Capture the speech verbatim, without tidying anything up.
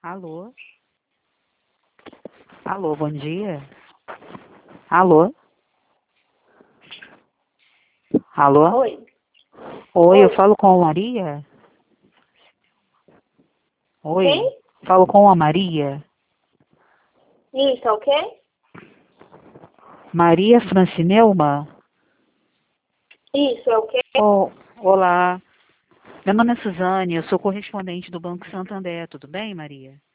Alô? Alô, bom dia. Alô? Alô? Oi. Oi, eu Oi. falo com a Maria? Oi, Quem? falo com a Maria? Isso, é o quê? Maria Francinelma? Isso, é o quê? Oh, olá, meu nome é Suzane, eu sou correspondente do Banco Santander, tudo bem, Maria?